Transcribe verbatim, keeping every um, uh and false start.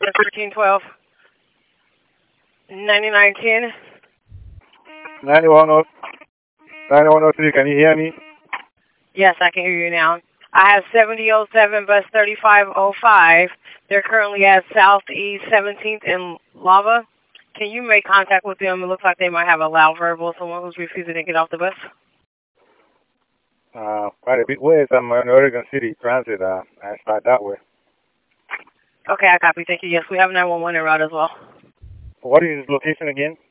thirteen twelve, ninety-nine ten. ninety-one oh three, can you hear me? Yes, I can hear you now. I have seventy oh seven bus thirty-five oh five. They're currently at Southeast seventeenth in Lava. Can you make contact with them? It looks like they might have a loud verbal, someone who's refusing to get off the bus. Uh, quite a bit ways. I'm in Oregon City Transit. Uh, I start that way. Okay, I copy. Thank you. Yes, we have nine one one en route as well. What is his location again?